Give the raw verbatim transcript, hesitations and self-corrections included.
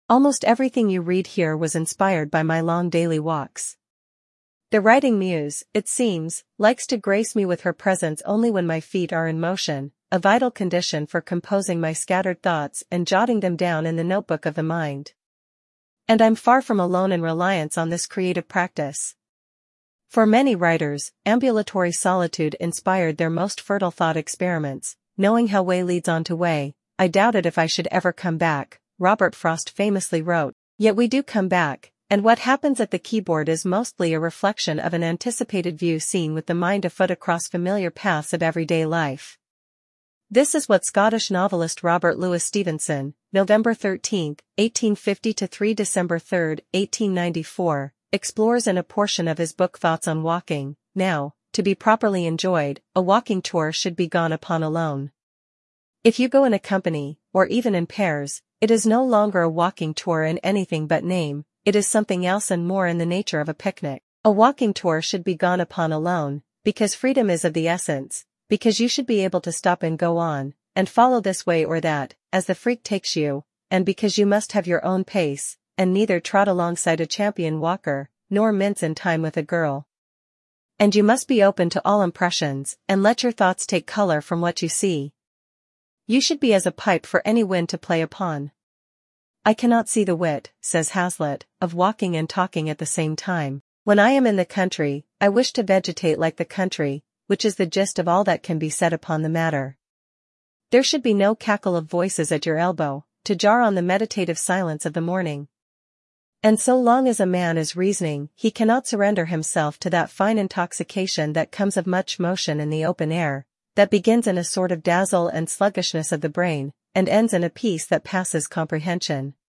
Almost everything you read here was inspired by my long daily walks. The writing muse, it seems, likes to grace me with her presence only when my feet are in motion, a vital condition for composing my scattered thoughts and jotting them down in the notebook of the mind. And I'm far from alone in reliance on this creative practice. For many writers, ambulatory solitude inspired their most fertile thought experiments. Knowing how way leads on to way, I doubted if I should ever come back, Robert Frost famously wrote. Yet we do come back, and what happens at the keyboard is mostly a reflection of an anticipated view seen with the mind afoot across familiar paths of everyday life. This is what Scottish novelist Robert Louis Stevenson, November thirteenth, eighteen fifty to December third, eighteen ninety-four, explores in a portion of his book Thoughts on Walking. Now, to be properly enjoyed, a walking tour should be gone upon alone. If you go in a company, or even in pairs, it is no longer a walking tour in anything but name, it is something else and more in the nature of a picnic. A walking tour should be gone upon alone, because freedom is of the essence, because you should be able to stop and go on, and follow this way or that, as the freak takes you, and because you must have your own pace, and neither trot alongside a champion walker, nor mince in time with a girl. And you must be open to all impressions, and let your thoughts take color from what you see. You should be as a pipe for any wind to play upon. I cannot see the wit, says Hazlitt, of walking and talking at the same time. When I am in the country, I wish to vegetate like the country, which is the gist of all that can be said upon the matter. There should be no cackle of voices at your elbow, to jar on the meditative silence of the morning. And so long as a man is reasoning, he cannot surrender himself to that fine intoxication that comes of much motion in the open air, that begins in a sort of dazzle and sluggishness of the brain, and ends in a peace that passes comprehension.